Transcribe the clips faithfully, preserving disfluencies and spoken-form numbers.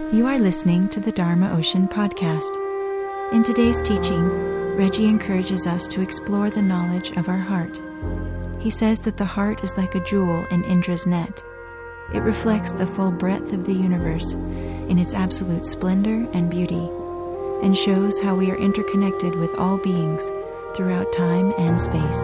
You are listening to the Dharma Ocean podcast. In today's teaching, Reggie encourages us to explore the knowledge of our heart. He says that the heart is like a jewel in Indra's net. It reflects the full breadth of the universe in its absolute splendor and beauty, and shows how we are interconnected with all beings throughout time and space.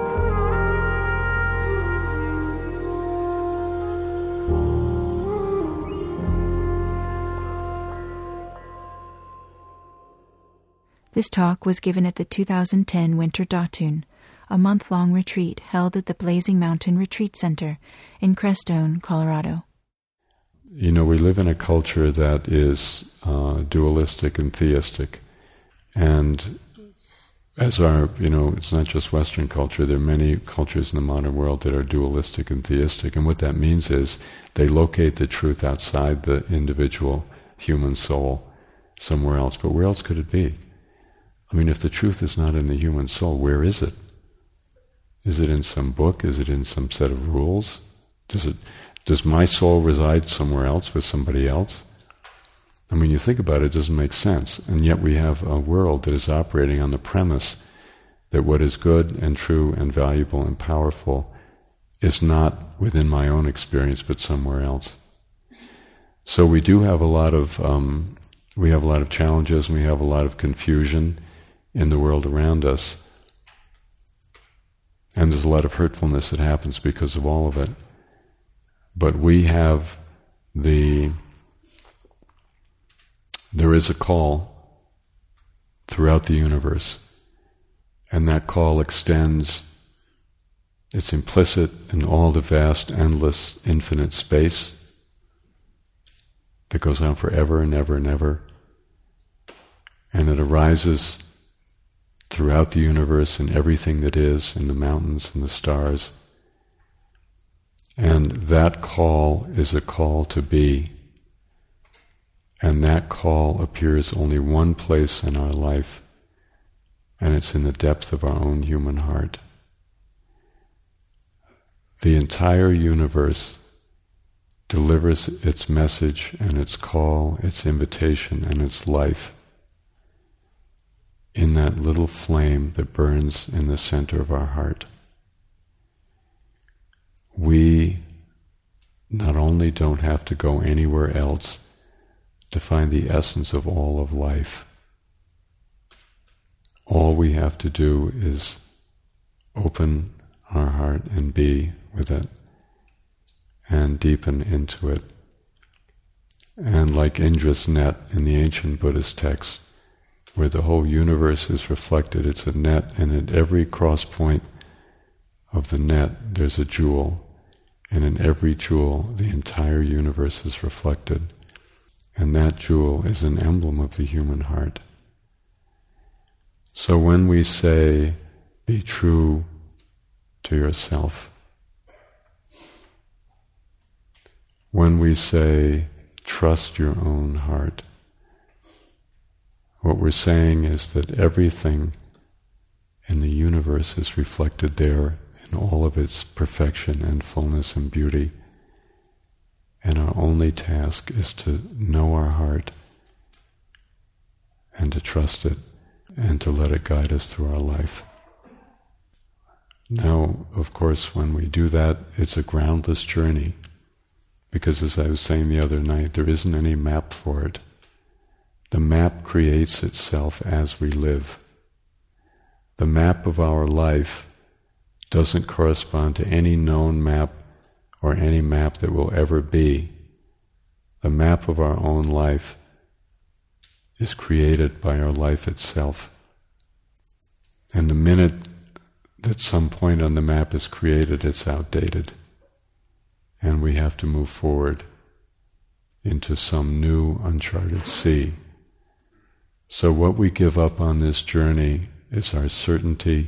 This talk was given at the two thousand ten Winter Datun, a month-long retreat held at the Blazing Mountain Retreat Center in Crestone, Colorado. You know, we live in a culture that is uh, dualistic and theistic. And as our, you know, it's not just Western culture, there are many cultures in the modern world that are dualistic and theistic. And what that means is they locate the truth outside the individual human soul somewhere else. But where else could it be? I mean, if the truth is not in the human soul, where is it? Is it in some book? Is it in some set of rules? Does it? Does my soul reside somewhere else with somebody else? I mean, you think about it, it doesn't make sense. And yet we have a world that is operating on the premise that what is good and true and valuable and powerful is not within my own experience, but somewhere else. So we do have a lot of um, we have a lot of challenges, and we have a lot of confusion in the world around us. And there's a lot of hurtfulness that happens because of all of it. But we have the, there is a call throughout the universe, and that call extends, it's implicit in all the vast, endless, infinite space that goes on forever and ever and ever, and it arises throughout the universe in everything that is, in the mountains and the stars. And that call is a call to be. And that call appears only one place in our life, and it's in the depth of our own human heart. The entire universe delivers its message and its call, its invitation and its life in that little flame that burns in the center of our heart. We not only don't have to go anywhere else to find the essence of all of life, all we have to do is open our heart and be with it and deepen into it. And like Indra's net in the ancient Buddhist texts, where the whole universe is reflected, it's a net, and at every cross point of the net there's a jewel, and in every jewel the entire universe is reflected, and that jewel is an emblem of the human heart. So when we say, be true to yourself, when we say, trust your own heart, what we're saying is that everything in the universe is reflected there in all of its perfection and fullness and beauty. And our only task is to know our heart and to trust it and to let it guide us through our life. Now, of course, when we do that, it's a groundless journey, because as I was saying the other night, there isn't any map for it. The map creates itself as we live. The map of our life doesn't correspond to any known map or any map that will ever be. The map of our own life is created by our life itself. And the minute that some point on the map is created, it's outdated. And we have to move forward into some new uncharted sea. So what we give up on this journey is our certainty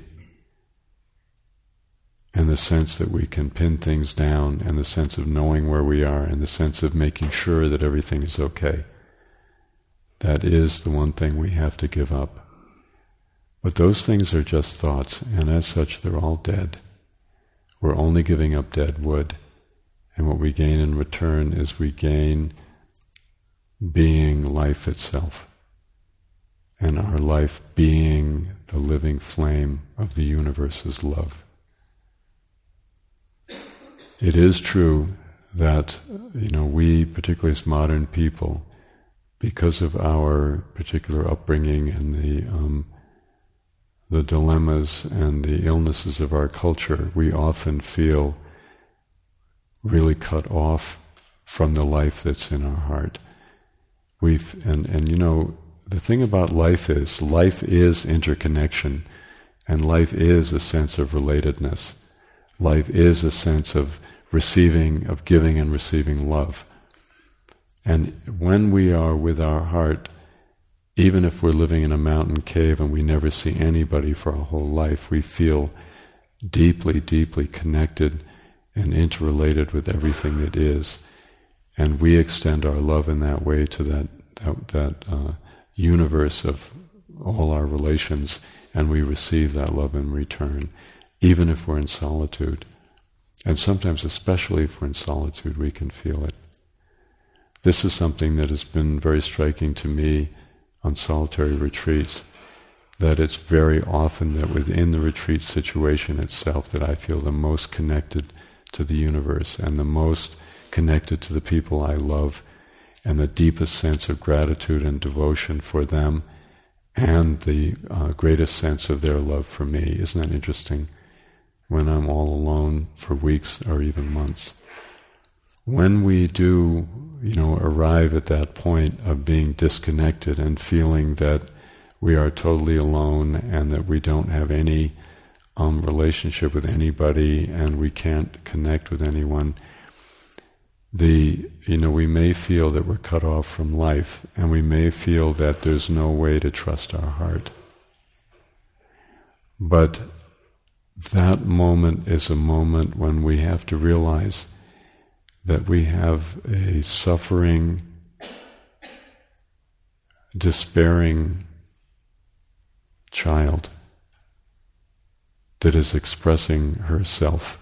and the sense that we can pin things down, and the sense of knowing where we are, and the sense of making sure that everything is okay. That is the one thing we have to give up. But those things are just thoughts, and as such they're all dead. We're only giving up dead wood, and what we gain in return is we gain being life itself, and our life being the living flame of the universe's love. It is true that, you know, we, particularly as modern people, because of our particular upbringing and the um, the dilemmas and the illnesses of our culture, we often feel really cut off from the life that's in our heart. We've and, and you know, the thing about life is, life is interconnection, and life is a sense of relatedness. Life is a sense of receiving, of giving and receiving love. And when we are with our heart, even if we're living in a mountain cave and we never see anybody for our whole life, we feel deeply, deeply connected and interrelated with everything that is. And we extend our love in that way to that, that, that uh, universe of all our relations, and we receive that love in return, even if we're in solitude. And sometimes, especially if we're in solitude, we can feel it. This is something that has been very striking to me on solitary retreats, that it's very often that within the retreat situation itself that I feel the most connected to the universe and the most connected to the people I love, and the deepest sense of gratitude and devotion for them, and the uh, greatest sense of their love for me. Isn't that interesting? When I'm all alone for weeks or even months. When we do, you know, arrive at that point of being disconnected and feeling that we are totally alone and that we don't have any um, relationship with anybody and we can't connect with anyone, the you know we may feel that we're cut off from life, and we may feel that there's no way to trust our heart. But that moment is a moment when we have to realize that we have a suffering, despairing child that is expressing herself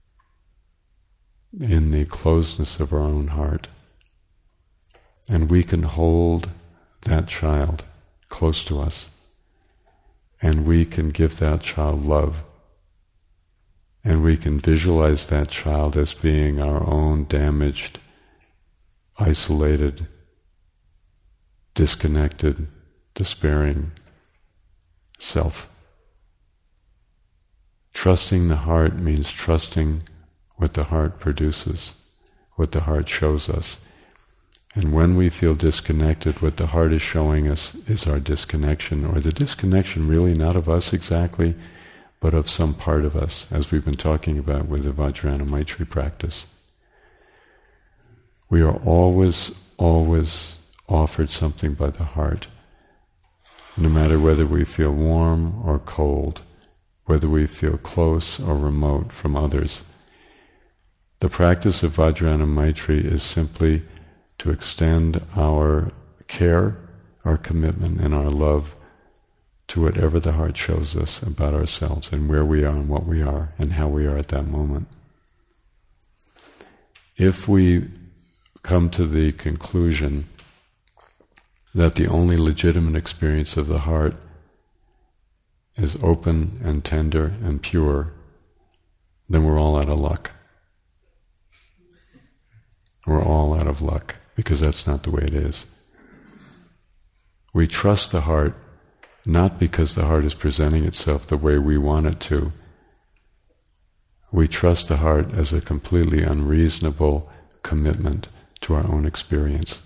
in the closeness of our own heart. And we can hold that child close to us, and we can give that child love. And we can visualize that child as being our own damaged, isolated, disconnected, despairing self. Trusting the heart means trusting what the heart produces, what the heart shows us. And when we feel disconnected, what the heart is showing us is our disconnection, or the disconnection really not of us exactly, but of some part of us, as we've been talking about with the Vajrayana Maitri practice. We are always, always offered something by the heart, no matter whether we feel warm or cold, whether we feel close or remote from others. The practice of Vajrayana Maitri is simply to extend our care, our commitment, and our love to whatever the heart shows us about ourselves and where we are and what we are and how we are at that moment. If we come to the conclusion that the only legitimate experience of the heart is open and tender and pure, then we're all out of luck. We're all out of luck, because that's not the way it is. We trust the heart not because the heart is presenting itself the way we want it to. We trust the heart as a completely unreasonable commitment to our own experience.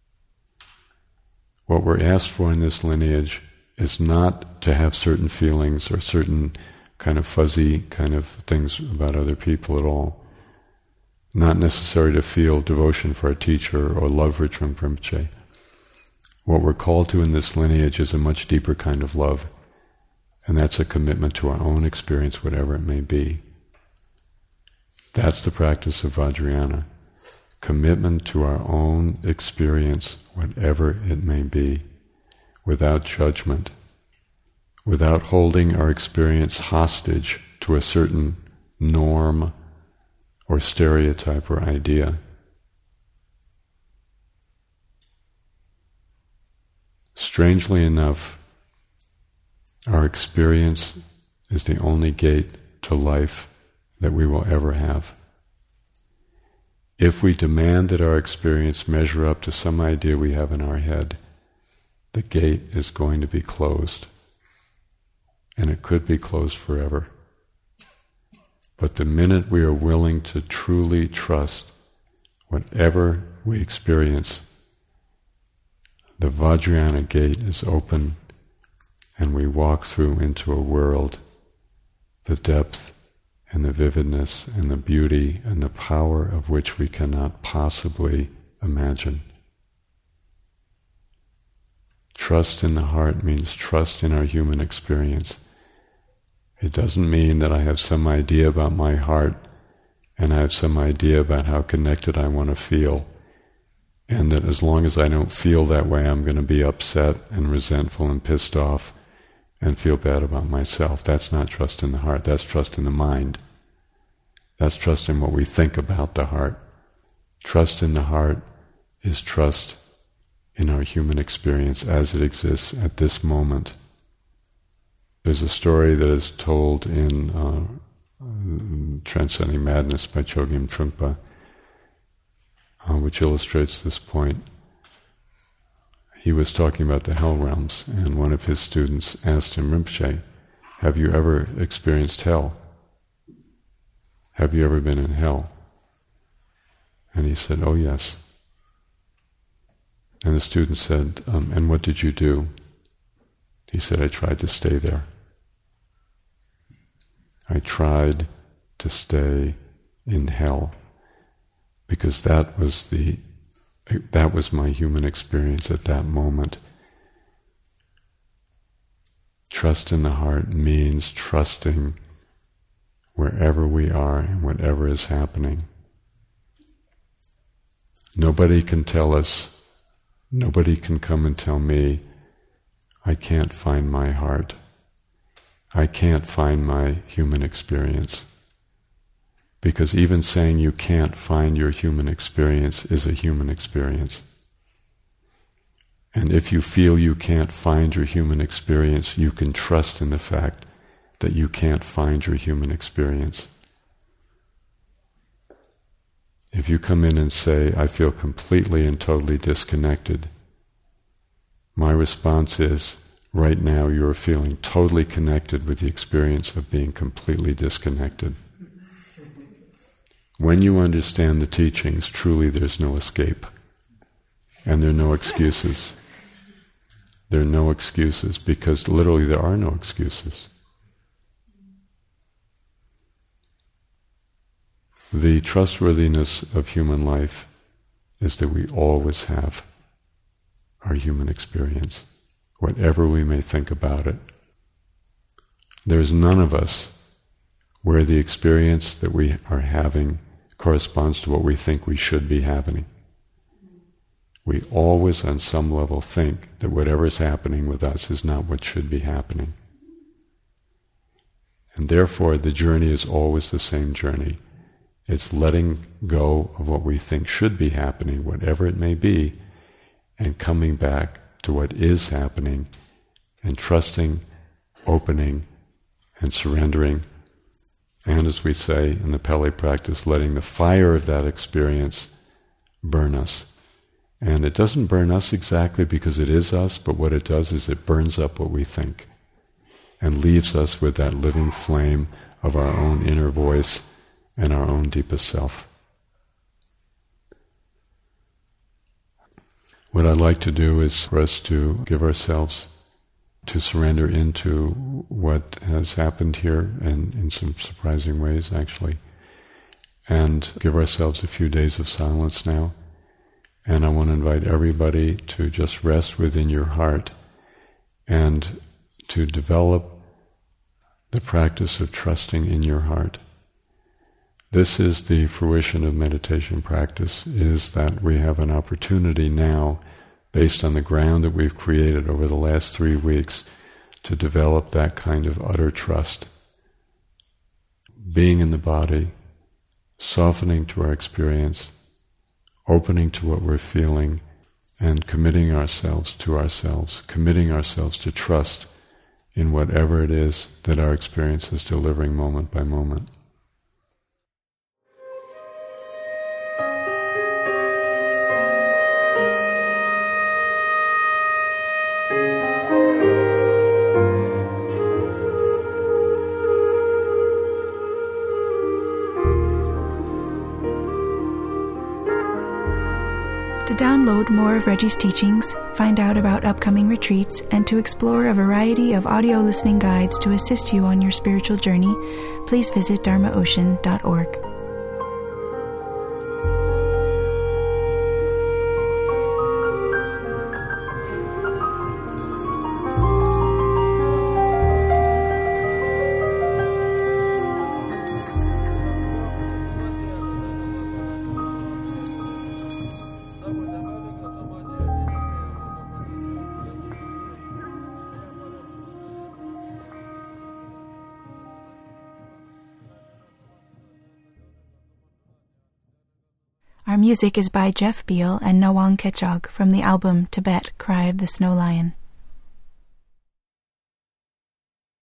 What we're asked for in this lineage is not to have certain feelings or certain kind of fuzzy kind of things about other people at all. Not necessary to feel devotion for a teacher or love for Trungpa Rinpoche. What we're called to in this lineage is a much deeper kind of love, and that's a commitment to our own experience, whatever it may be. That's the practice of Vajrayana. Commitment to our own experience, whatever it may be, without judgment, without holding our experience hostage to a certain norm or stereotype or idea. Strangely enough, our experience is the only gate to life that we will ever have. If we demand that our experience measure up to some idea we have in our head, the gate is going to be closed. And it could be closed forever. But the minute we are willing to truly trust whatever we experience, the Vajrayana gate is open and we walk through into a world, the depth and the vividness and the beauty and the power of which we cannot possibly imagine. Trust in the heart means trust in our human experience. It doesn't mean that I have some idea about my heart and I have some idea about how connected I want to feel, and that as long as I don't feel that way, I'm going to be upset and resentful and pissed off and feel bad about myself. That's not trust in the heart. That's trust in the mind. That's trust in what we think about the heart. Trust in the heart is trust in our human experience as it exists at this moment. There's a story that is told in uh, Transcending Madness by Chogyam Trungpa, uh, which illustrates this point. He was talking about the hell realms, and one of his students asked him, Rinpoche, have you ever experienced hell? Have you ever been in hell? And he said, oh yes. And the student said, um, and what did you do? He said, I tried to stay there. I tried to stay in hell because that was the that was my human experience at that moment. Trust in the heart means trusting wherever we are and whatever is happening. Nobody can tell us, nobody can come and tell me, I can't find my heart. I can't find my human experience. Because even saying you can't find your human experience is a human experience. And if you feel you can't find your human experience, you can trust in the fact that you can't find your human experience. If you come in and say, I feel completely and totally disconnected, my response is, right now you are feeling totally connected with the experience of being completely disconnected. When you understand the teachings, truly there's no escape. And there are no excuses. There are no excuses, because literally there are no excuses. The trustworthiness of human life is that we always have our human experience, whatever we may think about it. There's none of us where the experience that we are having corresponds to what we think we should be having. We always, on some level, think that whatever is happening with us is not what should be happening. And therefore, the journey is always the same journey. It's letting go of what we think should be happening, whatever it may be, and coming back to what is happening, and trusting, opening, and surrendering, and as we say in the Pali practice, letting the fire of that experience burn us. And it doesn't burn us exactly because it is us, but what it does is it burns up what we think and leaves us with that living flame of our own inner voice and our own deepest self. What I'd like to do is for us to give ourselves to surrender into what has happened here, and in some surprising ways actually, and give ourselves a few days of silence now. And I want to invite everybody to just rest within your heart and to develop the practice of trusting in your heart. This is the fruition of meditation practice, is that we have an opportunity now, based on the ground that we've created over the last three weeks, to develop that kind of utter trust. Being in the body, softening to our experience, opening to what we're feeling, and committing ourselves to ourselves, committing ourselves to trust in whatever it is that our experience is delivering moment by moment. To download more of Reggie's teachings, find out about upcoming retreats, and to explore a variety of audio listening guides to assist you on your spiritual journey, please visit dharma ocean dot org. Our music is by Jeff Beal and Nawang Kechog from the album Tibet, Cry of the Snow Lion.